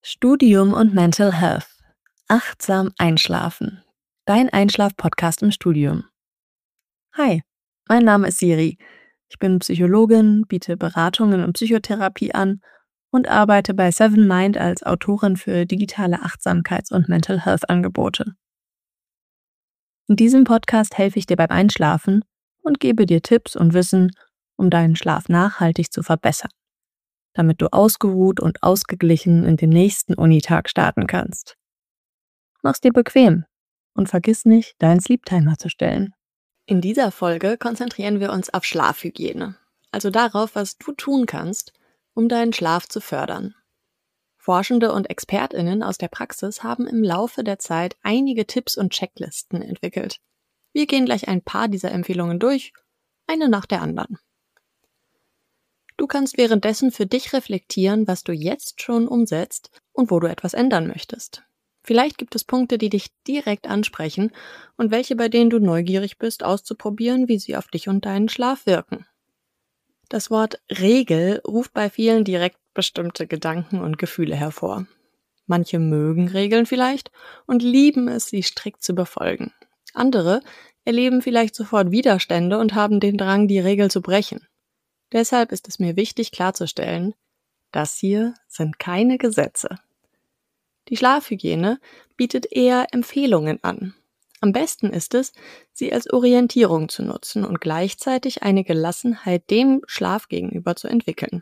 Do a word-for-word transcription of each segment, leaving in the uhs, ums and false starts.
Studium und Mental Health. Achtsam einschlafen. Dein Einschlaf-Podcast im Studium. Hi, mein Name ist Siri. Ich bin Psychologin, biete Beratungen und Psychotherapie an und arbeite bei Seven Mind als Autorin für digitale Achtsamkeits- und Mental Health-Angebote. In diesem Podcast helfe ich dir beim Einschlafen und gebe dir Tipps und Wissen, um deinen Schlaf nachhaltig zu verbessern, damit du ausgeruht und ausgeglichen in den nächsten Unitag starten kannst. Mach's dir bequem und vergiss nicht, deinen Sleep-Timer zu stellen. In dieser Folge konzentrieren wir uns auf Schlafhygiene, also darauf, was du tun kannst, um deinen Schlaf zu fördern. Forschende und ExpertInnen aus der Praxis haben im Laufe der Zeit einige Tipps und Checklisten entwickelt. Wir gehen gleich ein paar dieser Empfehlungen durch, eine nach der anderen. Du kannst währenddessen für dich reflektieren, was du jetzt schon umsetzt und wo du etwas ändern möchtest. Vielleicht gibt es Punkte, die dich direkt ansprechen und welche, bei denen du neugierig bist, auszuprobieren, wie sie auf dich und deinen Schlaf wirken. Das Wort Regel ruft bei vielen direkt bestimmte Gedanken und Gefühle hervor. Manche mögen Regeln vielleicht und lieben es, sie strikt zu befolgen. Andere erleben vielleicht sofort Widerstände und haben den Drang, die Regel zu brechen. Deshalb ist es mir wichtig klarzustellen, das hier sind keine Gesetze. Die Schlafhygiene bietet eher Empfehlungen an. Am besten ist es, sie als Orientierung zu nutzen und gleichzeitig eine Gelassenheit dem Schlaf gegenüber zu entwickeln.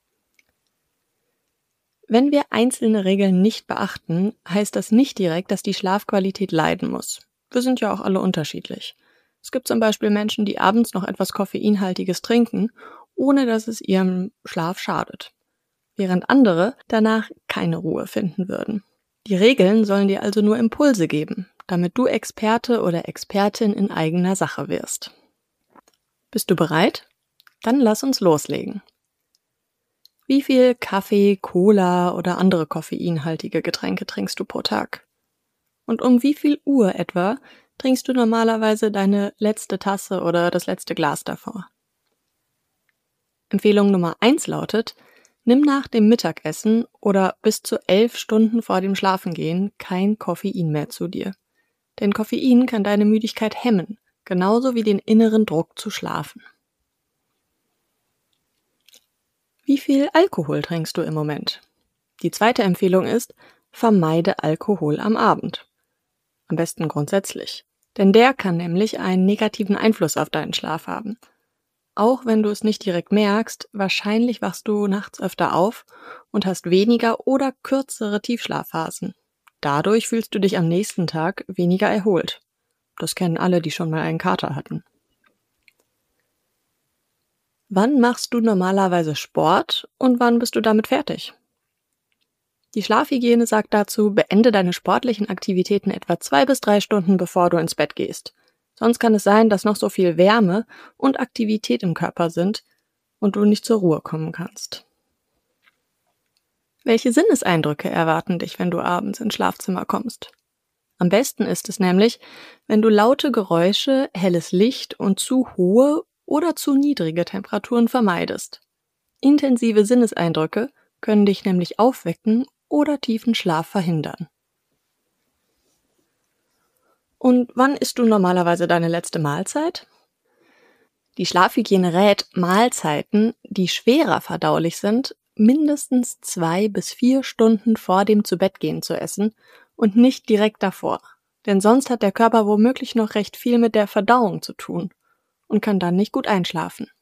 Wenn wir einzelne Regeln nicht beachten, heißt das nicht direkt, dass die Schlafqualität leiden muss. Wir sind ja auch alle unterschiedlich. Es gibt zum Beispiel Menschen, die abends noch etwas Koffeinhaltiges trinken, ohne dass es ihrem Schlaf schadet, während andere danach keine Ruhe finden würden. Die Regeln sollen dir also nur Impulse geben, damit du Experte oder Expertin in eigener Sache wirst. Bist du bereit? Dann lass uns loslegen. Wie viel Kaffee, Cola oder andere koffeinhaltige Getränke trinkst du pro Tag? Und um wie viel Uhr etwa trinkst du normalerweise deine letzte Tasse oder das letzte Glas davor? Empfehlung Nummer eins lautet, nimm nach dem Mittagessen oder bis zu elf Stunden vor dem Schlafengehen kein Koffein mehr zu dir. Denn Koffein kann deine Müdigkeit hemmen, genauso wie den inneren Druck zu schlafen. Wie viel Alkohol trinkst du im Moment? Die zweite Empfehlung ist, vermeide Alkohol am Abend. Am besten grundsätzlich, denn der kann nämlich einen negativen Einfluss auf deinen Schlaf haben. Auch wenn du es nicht direkt merkst, wahrscheinlich wachst du nachts öfter auf und hast weniger oder kürzere Tiefschlafphasen. Dadurch fühlst du dich am nächsten Tag weniger erholt. Das kennen alle, die schon mal einen Kater hatten. Wann machst du normalerweise Sport und wann bist du damit fertig? Die Schlafhygiene sagt dazu, beende deine sportlichen Aktivitäten etwa zwei bis drei Stunden, bevor du ins Bett gehst. Sonst kann es sein, dass noch so viel Wärme und Aktivität im Körper sind und du nicht zur Ruhe kommen kannst. Welche Sinneseindrücke erwarten dich, wenn du abends ins Schlafzimmer kommst? Am besten ist es nämlich, wenn du laute Geräusche, helles Licht und zu hohe oder zu niedrige Temperaturen vermeidest. Intensive Sinneseindrücke können dich nämlich aufwecken oder tiefen Schlaf verhindern. Und wann isst du normalerweise deine letzte Mahlzeit? Die Schlafhygiene rät, Mahlzeiten, die schwerer verdaulich sind, mindestens zwei bis vier Stunden vor dem Zubettgehen zu essen und nicht direkt davor. Denn sonst hat der Körper womöglich noch recht viel mit der Verdauung zu tun und kann dann nicht gut einschlafen.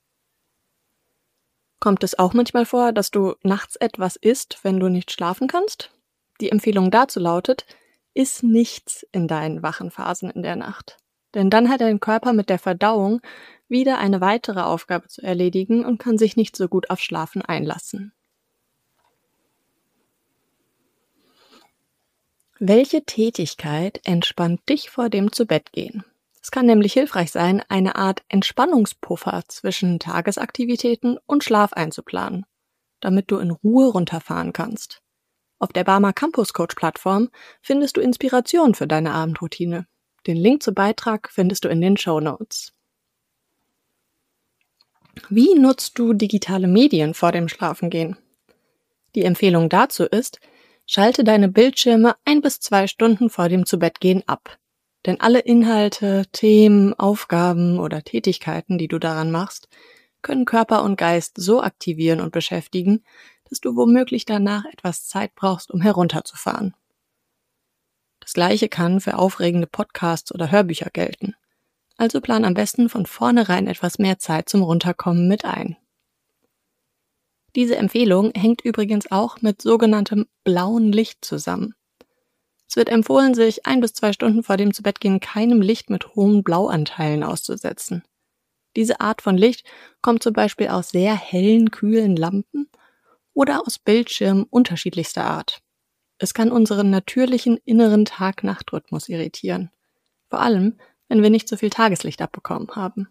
Kommt es auch manchmal vor, dass du nachts etwas isst, wenn du nicht schlafen kannst? Die Empfehlung dazu lautet, iss nichts in deinen wachen Phasen in der Nacht. Denn dann hat dein Körper mit der Verdauung wieder eine weitere Aufgabe zu erledigen und kann sich nicht so gut auf Schlafen einlassen. Welche Tätigkeit entspannt dich vor dem Zubettgehen? Es kann nämlich hilfreich sein, eine Art Entspannungspuffer zwischen Tagesaktivitäten und Schlaf einzuplanen, damit du in Ruhe runterfahren kannst. Auf der Barmer Campus Coach Plattform findest du Inspiration für deine Abendroutine. Den Link zum Beitrag findest du in den Shownotes. Wie nutzt du digitale Medien vor dem Schlafengehen? Die Empfehlung dazu ist, Schalte deine Bildschirme ein bis zwei Stunden vor dem Zubettgehen ab. Denn alle Inhalte, Themen, Aufgaben oder Tätigkeiten, die du daran machst, können Körper und Geist so aktivieren und beschäftigen, dass du womöglich danach etwas Zeit brauchst, um herunterzufahren. Das Gleiche kann für aufregende Podcasts oder Hörbücher gelten. Also plan am besten von vornherein etwas mehr Zeit zum Runterkommen mit ein. Diese Empfehlung hängt übrigens auch mit sogenanntem blauen Licht zusammen. Es wird empfohlen, sich ein bis zwei Stunden vor dem Zubettgehen keinem Licht mit hohen Blauanteilen auszusetzen. Diese Art von Licht kommt zum Beispiel aus sehr hellen, kühlen Lampen oder aus Bildschirmen unterschiedlichster Art. Es kann unseren natürlichen inneren Tag-Nacht-Rhythmus irritieren. Vor allem, wenn wir nicht so viel Tageslicht abbekommen haben.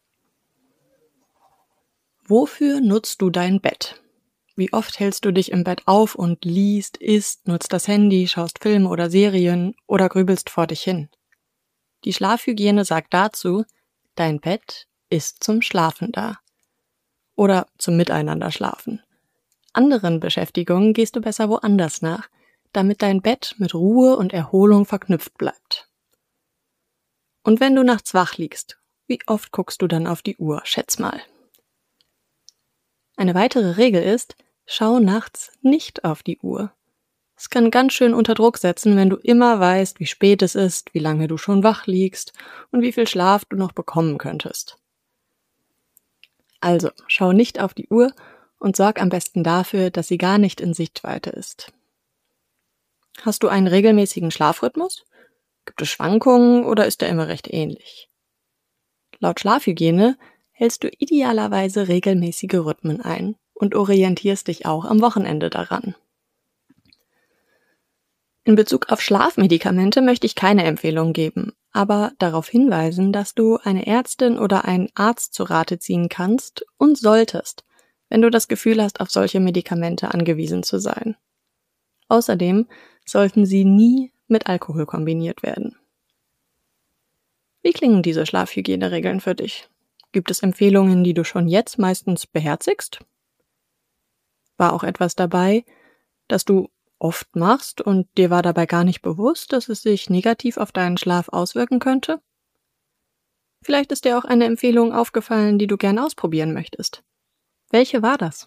Wofür nutzt du dein Bett? Wie oft hältst du dich im Bett auf und liest, isst, nutzt das Handy, schaust Filme oder Serien oder grübelst vor dich hin? Die Schlafhygiene sagt dazu, dein Bett ist zum Schlafen da. Oder zum Miteinander schlafen. Anderen Beschäftigungen gehst du besser woanders nach, damit dein Bett mit Ruhe und Erholung verknüpft bleibt. Und wenn du nachts wach liegst, wie oft guckst du dann auf die Uhr? Schätz mal. Eine weitere Regel ist, schau nachts nicht auf die Uhr. Es kann ganz schön unter Druck setzen, wenn du immer weißt, wie spät es ist, wie lange du schon wach liegst und wie viel Schlaf du noch bekommen könntest. Also, schau nicht auf die Uhr und sorg am besten dafür, dass sie gar nicht in Sichtweite ist. Hast du einen regelmäßigen Schlafrhythmus? Gibt es Schwankungen oder ist er immer recht ähnlich? Laut Schlafhygiene hältst du idealerweise regelmäßige Rhythmen ein und orientierst dich auch am Wochenende daran. In Bezug auf Schlafmedikamente möchte ich keine Empfehlung geben, aber darauf hinweisen, dass du eine Ärztin oder einen Arzt zu Rate ziehen kannst und solltest, wenn du das Gefühl hast, auf solche Medikamente angewiesen zu sein. Außerdem sollten sie nie mit Alkohol kombiniert werden. Wie klingen diese Schlafhygieneregeln für dich? Gibt es Empfehlungen, die du schon jetzt meistens beherzigst? War auch etwas dabei, das du oft machst und dir war dabei gar nicht bewusst, dass es sich negativ auf deinen Schlaf auswirken könnte? Vielleicht ist dir auch eine Empfehlung aufgefallen, die du gern ausprobieren möchtest. Welche war das?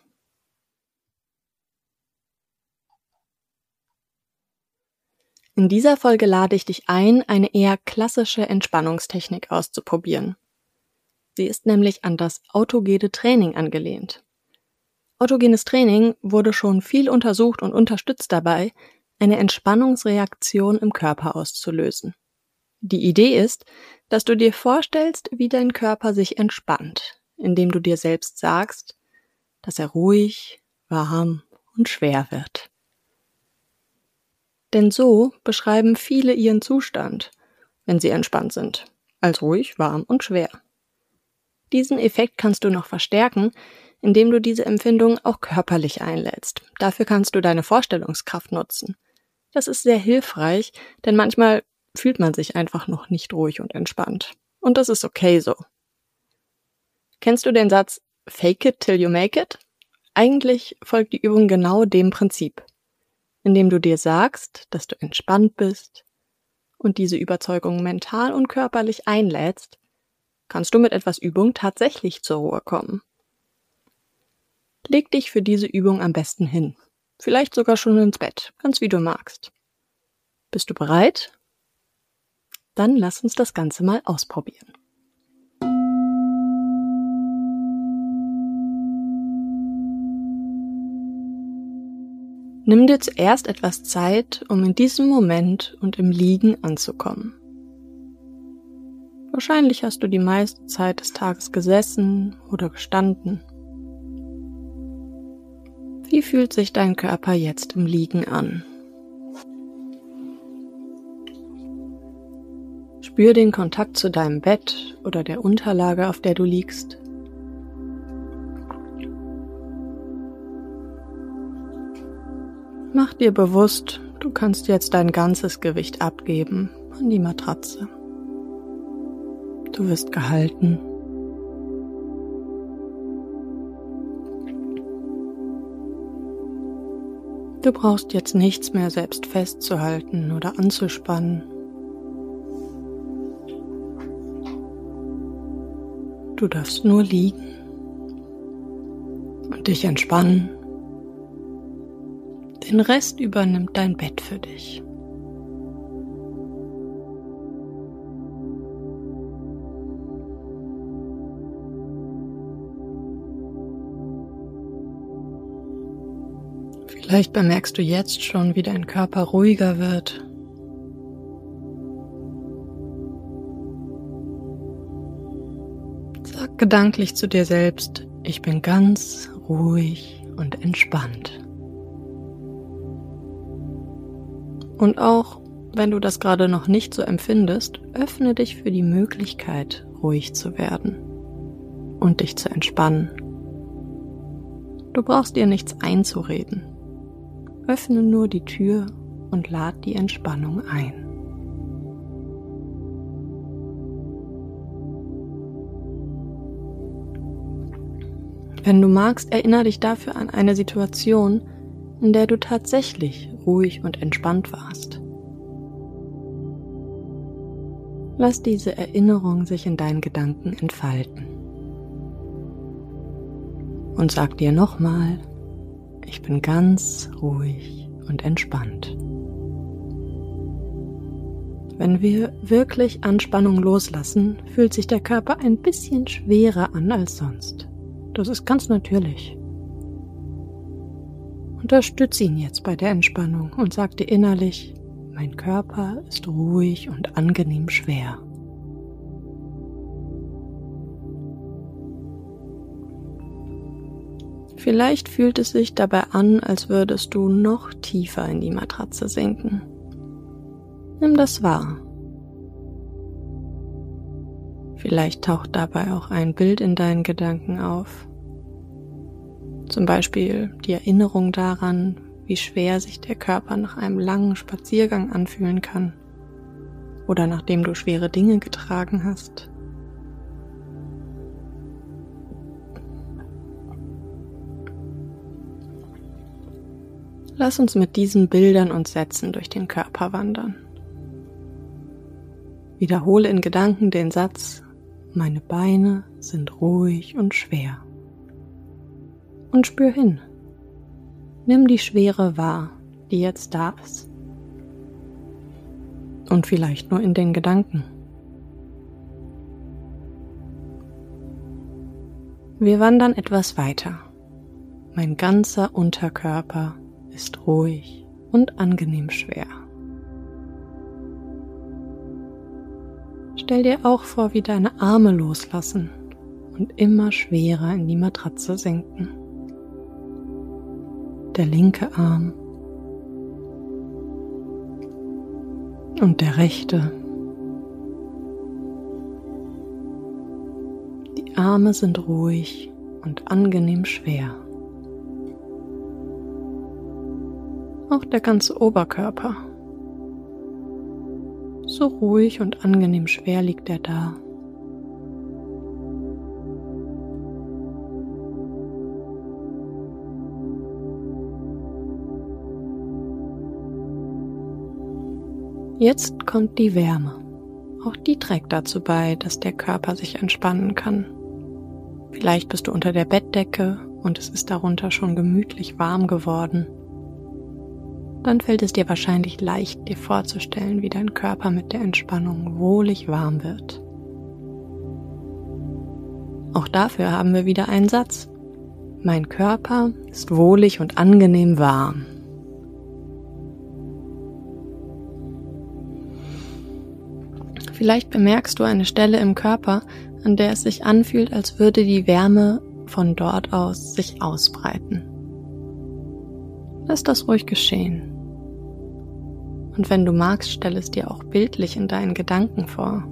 In dieser Folge lade ich dich ein, eine eher klassische Entspannungstechnik auszuprobieren. Sie ist nämlich an das autogene Training angelehnt. Autogenes Training wurde schon viel untersucht und unterstützt dabei, eine Entspannungsreaktion im Körper auszulösen. Die Idee ist, dass du dir vorstellst, wie dein Körper sich entspannt, indem du dir selbst sagst, dass er ruhig, warm und schwer wird. Denn so beschreiben viele ihren Zustand, wenn sie entspannt sind, als ruhig, warm und schwer. Diesen Effekt kannst du noch verstärken, indem du diese Empfindung auch körperlich einlädst. Dafür kannst du deine Vorstellungskraft nutzen. Das ist sehr hilfreich, denn manchmal fühlt man sich einfach noch nicht ruhig und entspannt. Und das ist okay so. Kennst du den Satz "Fake it till you make it"? Eigentlich folgt die Übung genau dem Prinzip. Indem du dir sagst, dass du entspannt bist und diese Überzeugung mental und körperlich einlädst, kannst du mit etwas Übung tatsächlich zur Ruhe kommen. Leg dich für diese Übung am besten hin. Vielleicht sogar schon ins Bett, ganz wie du magst. Bist du bereit? Dann lass uns das Ganze mal ausprobieren. Nimm dir zuerst etwas Zeit, um in diesem Moment und im Liegen anzukommen. Wahrscheinlich hast du die meiste Zeit des Tages gesessen oder gestanden. Wie fühlt sich dein Körper jetzt im Liegen an? Spür den Kontakt zu deinem Bett oder der Unterlage, auf der du liegst. Mach dir bewusst, du kannst jetzt dein ganzes Gewicht abgeben an die Matratze. Du wirst gehalten. Du brauchst jetzt nichts mehr selbst festzuhalten oder anzuspannen. Du darfst nur liegen und dich entspannen. Den Rest übernimmt dein Bett für dich. Vielleicht bemerkst du jetzt schon, wie dein Körper ruhiger wird. Sag gedanklich zu dir selbst: Ich bin ganz ruhig und entspannt. Und auch wenn du das gerade noch nicht so empfindest, öffne dich für die Möglichkeit, ruhig zu werden und dich zu entspannen. Du brauchst dir nichts einzureden. Öffne nur die Tür und lad die Entspannung ein. Wenn du magst, erinnere dich dafür an eine Situation, in der du tatsächlich ruhig und entspannt warst. Lass diese Erinnerung sich in deinen Gedanken entfalten. Und sag dir nochmal: Ich bin ganz ruhig und entspannt. Wenn wir wirklich Anspannung loslassen, fühlt sich der Körper ein bisschen schwerer an als sonst. Das ist ganz natürlich. Unterstütze ihn jetzt bei der Entspannung und sag dir innerlich: Mein Körper ist ruhig und angenehm schwer. Vielleicht fühlt es sich dabei an, als würdest du noch tiefer in die Matratze sinken. Nimm das wahr. Vielleicht taucht dabei auch ein Bild in deinen Gedanken auf. Zum Beispiel die Erinnerung daran, wie schwer sich der Körper nach einem langen Spaziergang anfühlen kann oder nachdem du schwere Dinge getragen hast. Lass uns mit diesen Bildern und Sätzen durch den Körper wandern. Wiederhole in Gedanken den Satz: Meine Beine sind ruhig und schwer. Und spür hin. Nimm die Schwere wahr, die jetzt da ist. Und vielleicht nur in den Gedanken. Wir wandern etwas weiter. Mein ganzer Unterkörper ist ruhig und angenehm schwer. Stell dir auch vor, wie deine Arme loslassen und immer schwerer in die Matratze sinken. Der linke Arm und der rechte. Die Arme sind ruhig und angenehm schwer. Auch der ganze Oberkörper. So ruhig und angenehm schwer liegt er da. Jetzt kommt die Wärme. Auch die trägt dazu bei, dass der Körper sich entspannen kann. Vielleicht bist du unter der Bettdecke und es ist darunter schon gemütlich warm geworden. Dann fällt es dir wahrscheinlich leicht, dir vorzustellen, wie dein Körper mit der Entspannung wohlig warm wird. Auch dafür haben wir wieder einen Satz. Mein Körper ist wohlig und angenehm warm. Vielleicht bemerkst du eine Stelle im Körper, an der es sich anfühlt, als würde die Wärme von dort aus sich ausbreiten. Lass das ruhig geschehen. Und wenn du magst, stell es dir auch bildlich in deinen Gedanken vor,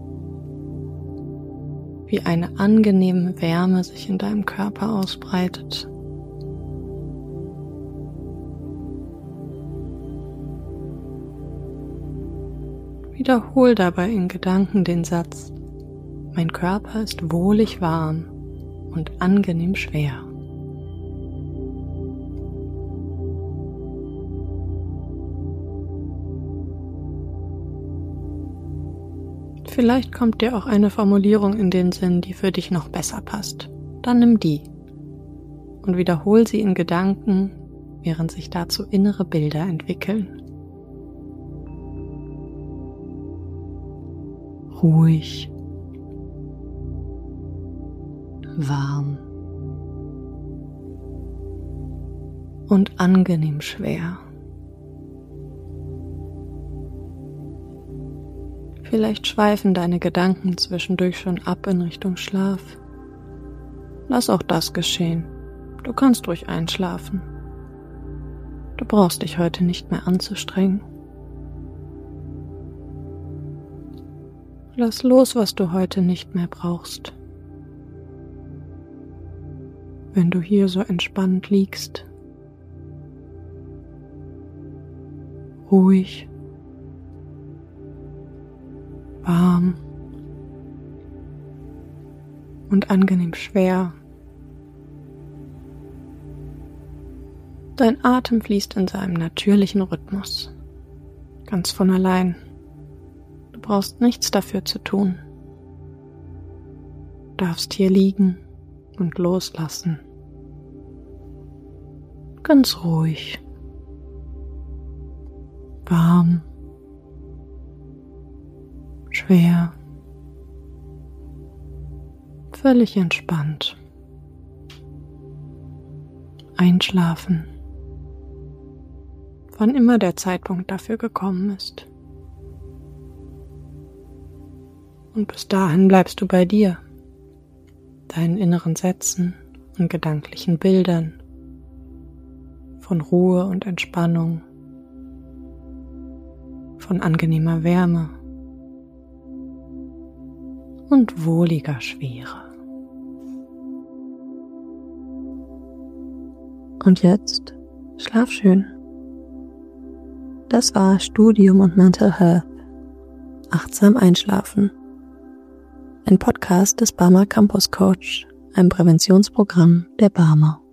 wie eine angenehme Wärme sich in deinem Körper ausbreitet. Wiederhol dabei in Gedanken den Satz: Mein Körper ist wohlig warm und angenehm schwer. Vielleicht kommt dir auch eine Formulierung in den Sinn, die für dich noch besser passt. Dann nimm die und wiederhol sie in Gedanken, während sich dazu innere Bilder entwickeln. Ruhig, warm und angenehm schwer. Vielleicht schweifen deine Gedanken zwischendurch schon ab in Richtung Schlaf. Lass auch das geschehen. Du kannst ruhig einschlafen. Du brauchst dich heute nicht mehr anzustrengen. Lass los, was du heute nicht mehr brauchst. Wenn du hier so entspannt liegst, ruhig, warm und angenehm schwer. Dein Atem fließt in seinem natürlichen Rhythmus, ganz von allein. Du brauchst nichts dafür zu tun. Du darfst hier liegen und loslassen. Ganz ruhig, warm, schwer, völlig entspannt. Einschlafen, wann immer der Zeitpunkt dafür gekommen ist. Und bis dahin bleibst du bei dir, deinen inneren Sätzen und gedanklichen Bildern von Ruhe und Entspannung, von angenehmer Wärme und wohliger Schwere. Und jetzt schlaf schön. Das war Studium und Mental Health. Achtsam einschlafen. Ein Podcast des Barmer Campus Coach, einem Präventionsprogramm der Barmer.